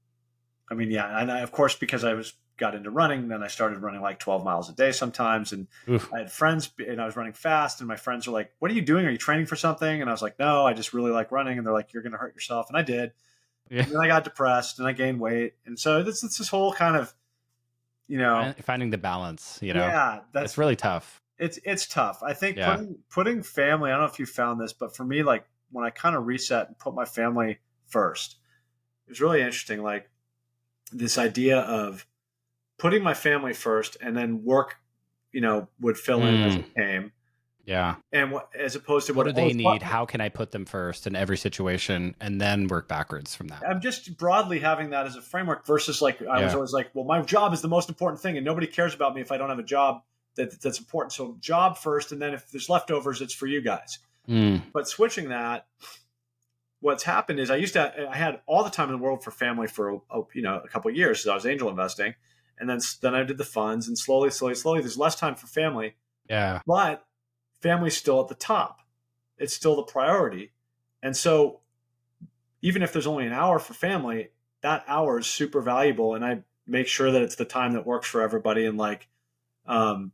I mean, yeah, and I, of course, because I was got into running, then I started running like twelve miles a day sometimes, and Oof. I had friends, and I was running fast, and my friends were like, "What are you doing? Are you training for something?" And I was like, "No, I just really like running." And they're like, "You're going to hurt yourself," and I did. Yeah. And then I got depressed, and I gained weight, and so it's it's this whole kind of. You know, finding the balance, you know, yeah, that's it's really tough. It's, it's tough. I think yeah. putting, putting family, I don't know if you found this, but for me, like when I kind of reset and put my family first, it was really interesting. Like this idea of putting my family first and then work, you know, would fill mm. in as it came. Yeah. And what, as opposed to what, what do they need? How can I put them first in every situation and then work backwards from that? I'm just broadly having that as a framework versus like, I yeah. was always like, well, my job is the most important thing and nobody cares about me if I don't have a job that that's important. So job first. And then if there's leftovers, it's for you guys. Mm. But switching that, what's happened is I used to, I had all the time in the world for family for, you know, a couple of years. So I was angel investing and then, then I did the funds and slowly, slowly, slowly, there's less time for family. Yeah. But family's still at the top. It's still the priority. And so even if there's only an hour for family, that hour is super valuable. And I make sure that it's the time that works for everybody. And like, um,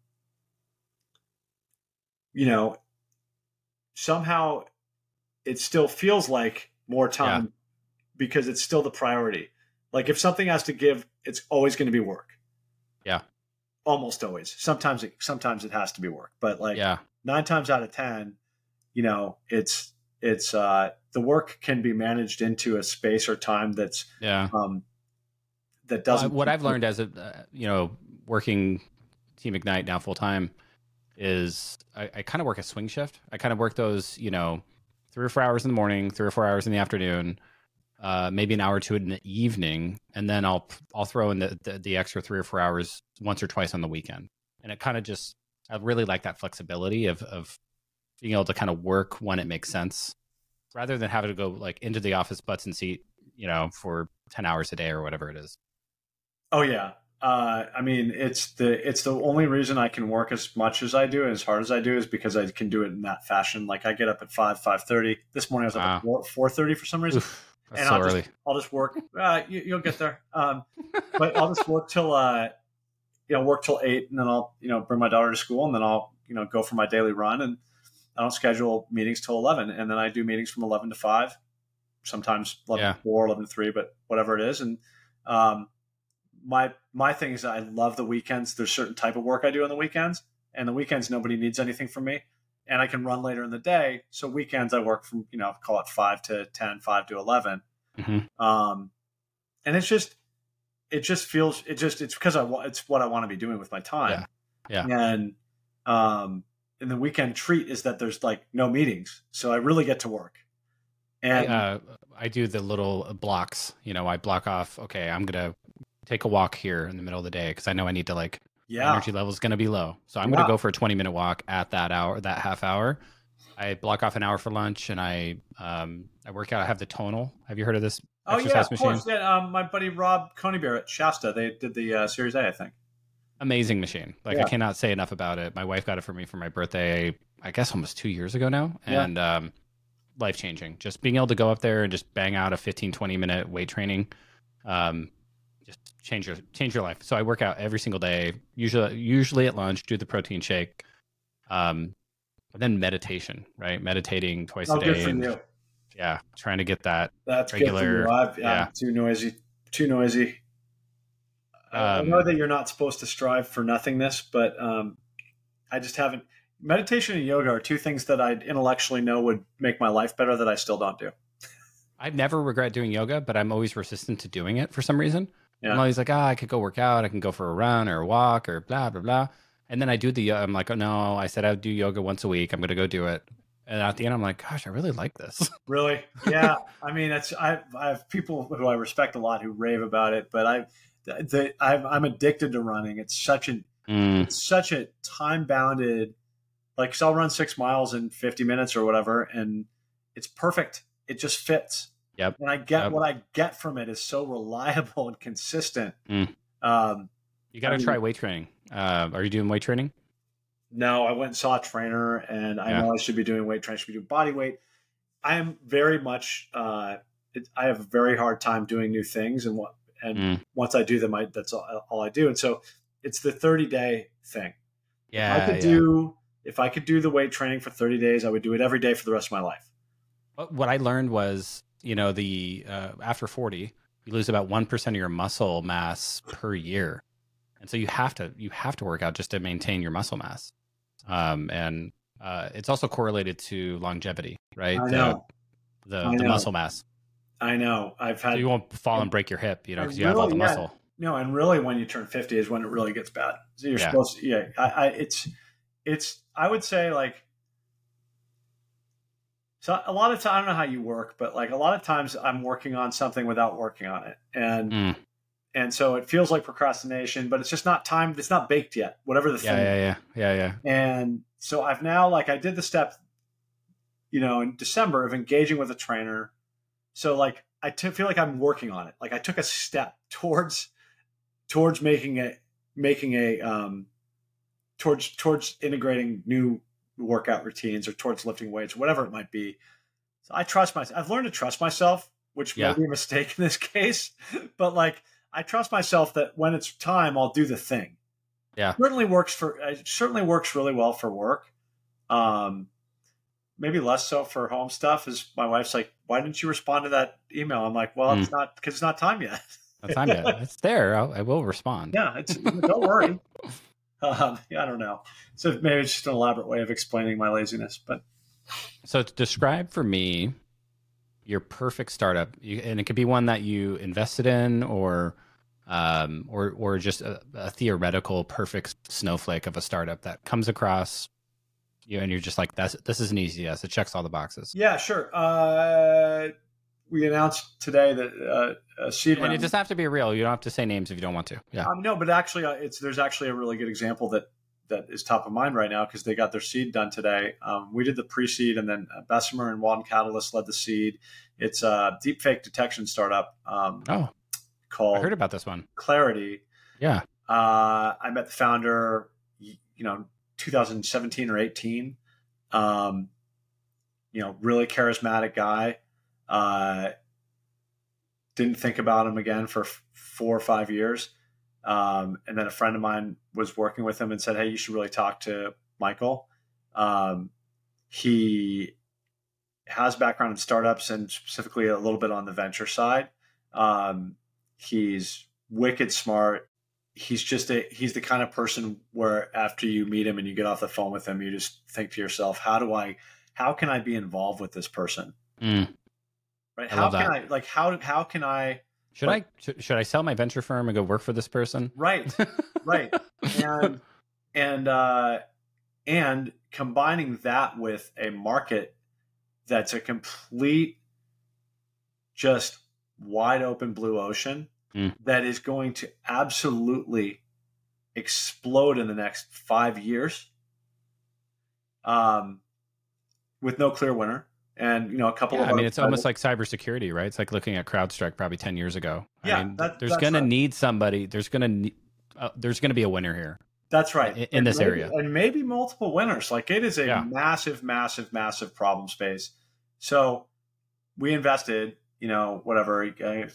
you know, somehow it still feels like more time yeah. because it's still the priority. Like if something has to give, it's always going to be work. Yeah. Almost always. Sometimes it, sometimes it has to be work, but like, yeah. nine times out of ten, you know, it's it's uh, the work can be managed into a space or time that's yeah um, that doesn't. Well, what I've learned as a uh, you know working Team Ignite now full time is I, I kind of work a swing shift. I kind of work those you know three or four hours in the morning, three or four hours in the afternoon, uh, maybe an hour or two in the evening, and then I'll I'll throw in the, the the extra three or four hours once or twice on the weekend, and it kind of just I really like that flexibility of of being able to kind of work when it makes sense, rather than having to go like into the office butts and seat, you know, for ten hours a day or whatever it is. Oh yeah. Uh, I mean, it's the it's the only reason I can work as much as I do and as hard as I do is because I can do it in that fashion. Like I get up at five, five thirty. This morning I was up Wow. at four, four thirty for some reason, Oof, that's and so I'll early. just I'll just work. Uh, you, you'll get there. Um, but I'll just work till uh, you know, work till eight, and then I'll you know bring my daughter to school, and then I'll you know go for my daily run, and I don't schedule meetings till eleven, and then I do meetings from eleven to five, sometimes eleven Yeah. to four, eleven to three, but whatever it is, and um. My my thing is I love the weekends. There's certain type of work I do on the weekends, and the weekends nobody needs anything from me, and I can run later in the day. So weekends I work from you know call it five to ten, five to eleven, Mm-hmm. um, and it's just it just feels it just it's because I wa- it's what I want to be doing with my time. Yeah. Yeah. And um, and the weekend treat is that there's like no meetings, so I really get to work. And I, uh, I do the little blocks. You know, I block off. Okay, I'm gonna take a walk here in the middle of the day because I know I need to like my yeah, energy level is going to be low. So I'm Yeah. going to go for a twenty minute walk at that hour, that half hour. I block off an hour for lunch and I um I work out. I have the Tonal. Have you heard of this oh yeah, exercise of machine? course. Yeah, um, my buddy Rob Coneybear at Shasta, they did the uh, Series A, I think. Amazing machine. Like Yeah. I cannot say enough about it. My wife got it for me for my birthday, I guess almost two years ago now. Yeah. And um, life changing. Just being able to go up there and just bang out a fifteen, twenty minute weight training. Um, just change your change your life. So I work out every single day, usually usually at lunch, do the protein shake. Um, and then meditation, right? Meditating twice Oh, a good day. for And you. yeah, trying to get that. That's regular- good for you. I've, yeah. I'm too noisy. Too noisy. I- I Um, know that you're not supposed to strive for nothingness, but um, I just haven't. Meditation and yoga are two things that I intellectually know would make my life better that I still don't do. I never regret doing yoga, but I'm always resistant to doing it for some reason. Yeah. I'm always like, ah, I could go work out. I can go for a run or a walk or blah, blah, blah. And then I do the, I'm like, oh, no, I said I'd do yoga once a week. I'm going to go do it. And at the end, I'm like, gosh, I really like this. Really? Yeah. I mean, it's I, I have people who I respect a lot who rave about it, but I, the, I've, I'm addicted to running. It's such an Mm, it's such a time bounded. Like, so I'll run six miles in fifty minutes or whatever, and it's perfect. It just fits. Yep. And I get Yep. what I get from it is so reliable and consistent. Mm. Um, you got to I mean- try weight training. Uh, are you doing weight training? no, I went and saw a trainer, and I Yeah. know I should be doing weight training. I should be doing body weight. I am very much. Uh, it, I have a very hard time doing new things, and what and Mm. once I do them, I, that's all, all I do. And so it's the thirty day thing. Yeah. if I could yeah. do if I could do the weight training for thirty days, I would do it every day for the rest of my life. What what I learned was, you know, the uh, after forty, you lose about one percent of your muscle mass per year, and so you have to you have to work out just to maintain your muscle mass. Um, and uh, it's also correlated to longevity, right? I know. The I the, the know. muscle mass, I know. I've so had you won't fall and break your hip, you know, I because you have all the really- yeah. muscle. no, and really, when you turn fifty is when it really gets bad. So you're Yeah. supposed to, yeah. I, I, it's, it's. I would say like, so a lot of time. I don't know how you work, but like a lot of times I'm working on something without working on it, and Mm. and so it feels like procrastination, but it's just not time. It's not baked yet. Whatever the Yeah, thing. yeah, yeah, yeah, yeah. And so I've now, like, I did the step, you know, in December of engaging with a trainer. So like, I t- feel like I'm working on it. Like I took a step towards, towards making it, making a, um, towards, towards integrating new workout routines or towards lifting weights, whatever it might be. So I trust myself. I've learned to trust myself, which Yeah. may be a mistake in this case, but like, I trust myself that when it's time, I'll do the thing. Yeah. Certainly works for it certainly works really well for work. Um, maybe less so for home stuff. Is my wife's like, why didn't you respond to that email? I'm like, well, it's not because it's not time yet. That's time yet. It's there. I'll, I will respond. Yeah, it's don't worry. Um, yeah, I don't know. So maybe it's just an elaborate way of explaining my laziness, but So to describe for me your perfect startup, you, and it could be one that you invested in, or um, or or just a, a theoretical perfect snowflake of a startup that comes across you, and you're just like, "That's this is an easy yes. It checks all the boxes." yeah, sure. Uh, we announced today that uh, a seed And round. it doesn't have to be real. You don't have to say names if you don't want to. Yeah. Um, no, but actually, uh, it's there's actually a really good example that that is top of mind right now because they got their seed done today. Um, we did the pre-seed, and then Bessemer and Walden Catalyst led the seed. It's a deepfake detection startup. Um, oh, called I heard about this one. Clarity. Yeah. Uh, I met the founder, you know, two thousand seventeen or eighteen. Um, you know, really charismatic guy. Uh, didn't think about him again for f- four or five years. Um, and then a friend of mine was working with him and said, "Hey, you should really talk to Michael." Um, he has background in startups and specifically a little bit on the venture side. Um, he's wicked smart. He's just a, he's the kind of person where after you meet him and you get off the phone with him, you just think to yourself, how do I, how can I be involved with this person? Mm. Right. I how love can that. I, like, how, how can I, Should like, I, should, should I sell my venture firm and go work for this person? Right. Right. and, and, uh, and combining that with a market that's a complete, just wide open blue ocean mm. that is going to absolutely explode in the next five years, um, with no clear winner. And, you know, a couple yeah, of I mean, our it's almost like cybersecurity, right? It's like looking at CrowdStrike probably ten years ago. Yeah, I mean, that, there's that's going right. to need somebody. There's going to uh, there's going to be a winner here. That's right. In, in and this maybe, area. And maybe multiple winners. Like it is a yeah. massive, massive, massive problem space. So we invested, you know, whatever, a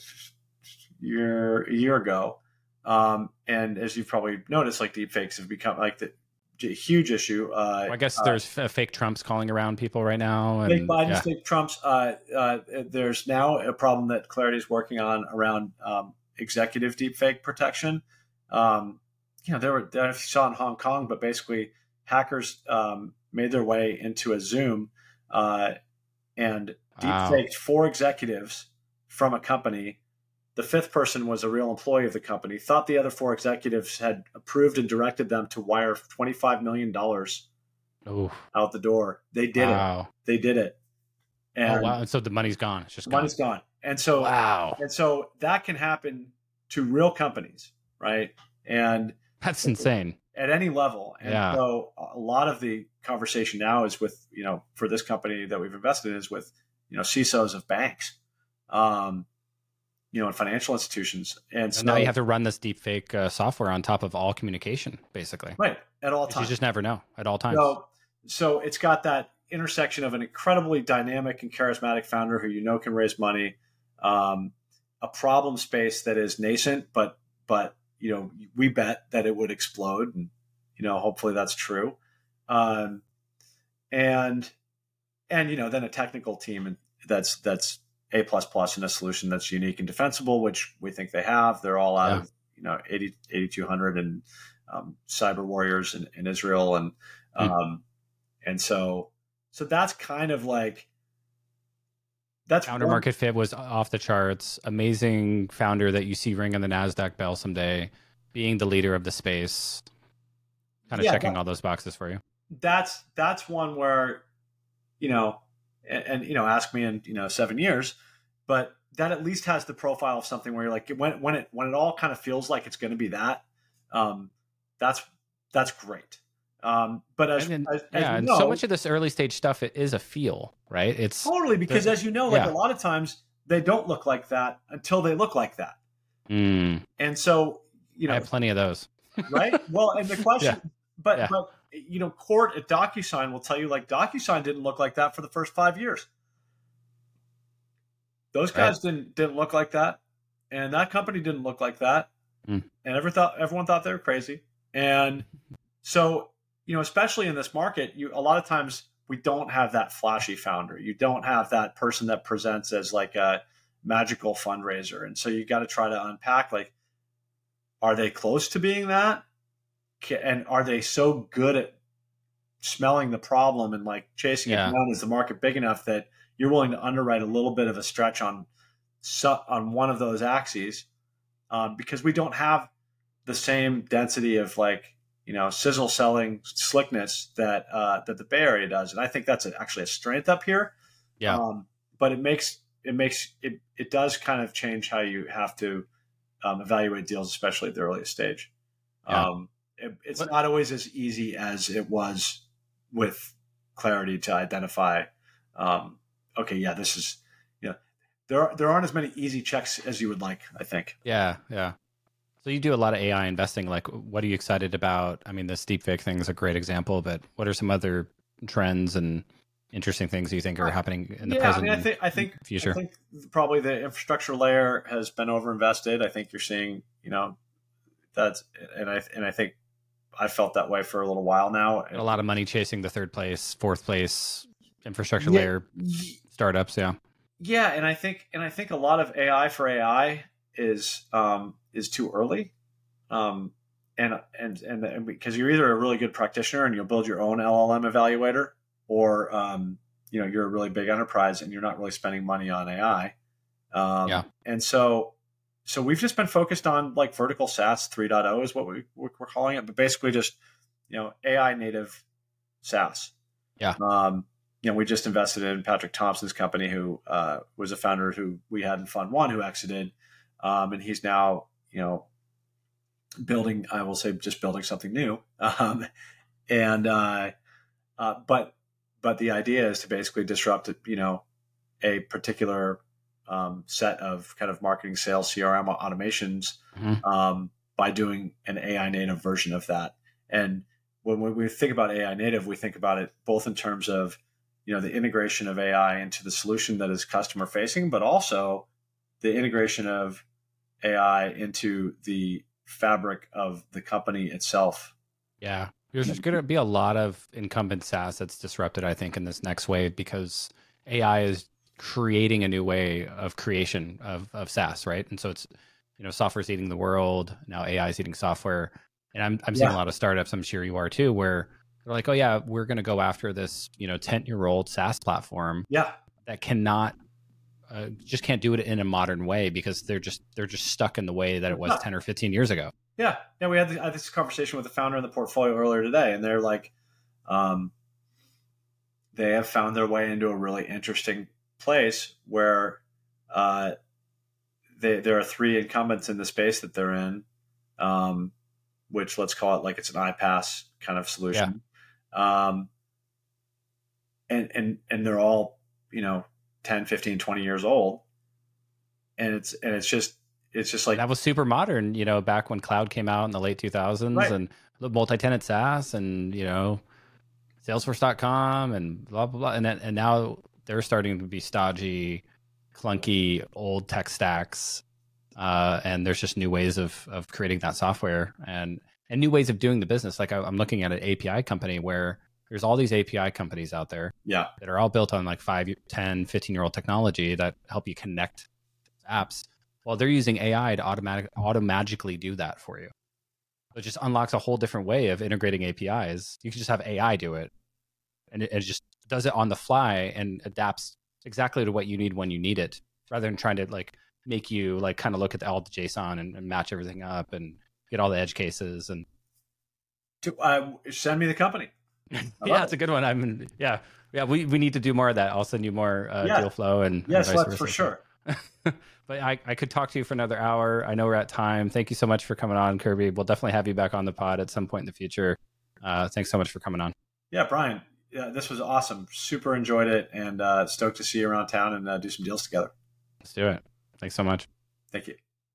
year, a year ago. Um, and as you've probably noticed, like deepfakes have become like the huge issue. Uh, well, I guess uh, there's uh, fake Trumps calling around people right now. And, fake Biden, yeah. fake Trump's. Uh, uh, there's now a problem that Clarity is working on around um, executive deepfake protection. Um, you know, there were, I don't know if you saw in Hong Kong, but basically hackers um, made their way into a Zoom uh, and deepfaked wow. four executives from a company. The fifth person was a real employee of the company, thought the other four executives had approved and directed them to wire twenty-five million dollars Ooh. out the door. They did wow. it. They did it. And oh, wow. And so the money's gone. It's just the money's gone. gone. And so, wow. And so that can happen to real companies, right? And that's insane at any level. And yeah. so a lot of the conversation now is with, you know, for this company that we've invested in is with, you know, C I S Os of banks, um, you know, and financial institutions. And, and so now you have to run this deepfake uh, software on top of all communication, basically. Right. At all times. You just never know at all times. So, so it's got that intersection of an incredibly dynamic and charismatic founder who, you know, can raise money, um, a problem space that is nascent, but, but, you know, we bet that it would explode, and you know, hopefully that's true. Um, and and you know, then a technical team that's that's A plus plus in a solution that's unique and defensible, which we think they have. They're all out yeah. of you know eighty, eighty-two hundred and um, cyber warriors in, in Israel, and um, mm. and so so that's kind of like. That's founder one. Market fit was off the charts. Amazing founder that you see ringing the NASDAQ bell someday, being the leader of the space, kind of yeah, checking that, all those boxes for you. That's that's one where, you know, and, and you know, ask me in you know seven years, but that at least has the profile of something where you're like when when it when it all kind of feels like it's going to be that, um, that's that's great. Um, but as, and then, as, yeah, as you and know, so much of this early stage stuff, it is a feel, right? It's totally because as you know, like yeah. a lot of times they don't look like that until they look like that. Mm. And so, you know, I have plenty of those, right? Well, and the question, yeah. but, yeah. but, you know, Court at DocuSign will tell you like DocuSign didn't look like that for the first five years. Those guys right. didn't, didn't look like that. And that company didn't look like that. Mm. And every thought, everyone thought they were crazy. And so, you know, especially in this market, you a lot of times we don't have that flashy founder. You don't have that person that presents as like a magical fundraiser. And so you got to try to unpack, like, are they close to being that? And are they so good at smelling the problem and like chasing yeah. it down? Is the market big enough that you're willing to underwrite a little bit of a stretch on on one of those axes? Um, because we don't have the same density of like, you know, sizzle selling slickness that uh, that the Bay Area does, and I think that's a, actually a strength up here. Yeah. Um, but it makes it makes it it does kind of change how you have to um, evaluate deals, especially at the earliest stage. Yeah. Um, it, it's What? not always as easy as it was with Clarity to identify. Um, okay, yeah, this is you know there are, there aren't as many easy checks as you would like. I think. Yeah, yeah. So you do a lot of A I investing. Like, what are you excited about? I mean, this deepfake thing is a great example, but what are some other trends and interesting things you think are happening in the yeah, present I mean, I think I think future? I think probably the infrastructure layer has been overinvested. I think you're seeing, you know, that's and I and I think I felt that way for a little while now. A lot of money chasing the third place, fourth place infrastructure Yeah, layer startups. Yeah, yeah, and I think and I think a lot of A I for A I is um, is too early, um, and and and and because you're either a really good practitioner and you'll build your own L L M evaluator, or um, you know you're a really big enterprise and you're not really spending money on A I. Um, yeah, and so so we've just been focused on like vertical SaaS 3.0 is what we, we're calling it, but basically just you know A I native SaaS. yeah. Um, you know, we just invested in Patrick Thompson's company, who uh, was a founder who we had in Fund One, who exited, um, and he's now, you know, building. I will say, just building something new. Um, and uh, uh, but but the idea is to basically disrupt, you know, a particular um, set of kind of marketing, sales, C R M automations Mhm. um, by doing an A I native version of that. And when we think about A I native, we think about it both in terms of you know the integration of A I into the solution that is customer facing, but also the integration of A I into the fabric of the company itself. Yeah. There's just going to be a lot of incumbent SaaS that's disrupted, I think, in this next wave because A I is creating a new way of creation of, of SaaS, right? And so it's, you know, software's eating the world. Now A I is eating software. And I'm, I'm seeing Yeah. a lot of startups, I'm sure you are too, where they're like, oh, yeah, we're going to go after this, you know, ten-year-old SaaS platform Yeah. that cannot, uh, just can't do it in a modern way because they're just, they're just stuck in the way that it was Yeah. ten or fifteen years ago. Yeah. Yeah. We had, the, I had this conversation with the founder in the portfolio earlier today, and they're like, um, they have found their way into a really interesting place where uh, they, there are three incumbents in the space that they're in, um, which let's call it like it's an iPaaS kind of solution. Yeah. Um, and, and, and they're all, you know, ten, fifteen, twenty years old. And it's, and it's just, it's just like, that was super modern, you know, back when cloud came out in the late two thousands, right. And the multi-tenant SaaS and, you know, Salesforce dot com and blah, blah, blah. And, then, and now they're starting to be stodgy, clunky, old tech stacks. Uh, and there's just new ways of, of creating that software and, and new ways of doing the business. Like I, I'm looking at an A P I company where there's all these A P I companies out there yeah. that are all built on like five, ten, fifteen year old technology that help you connect apps. Well, they're using A I to automatic, automagically do that for you. So it just unlocks a whole different way of integrating A P Is. You can just have A I do it, and it, it just does it on the fly and adapts exactly to what you need when you need it, rather than trying to like make you like kind of look at all the JSON and, and match everything up and get all the edge cases and. To, uh, send me the company. Yeah, it's a good one. I mean, yeah, yeah. We, we need to do more of that. I'll send you more uh, yeah. deal flow and yes, and vice let's versa. for sure. But I, I could talk to you for another hour. I know we're at time. Thank you so much for coming on, Kirby. We'll definitely have you back on the pod at some point in the future. Uh, thanks so much for coming on. Yeah, Brian, yeah, this was awesome. Super enjoyed it, and uh, stoked to see you around town and uh, do some deals together. Let's do it. Thanks so much. Thank you.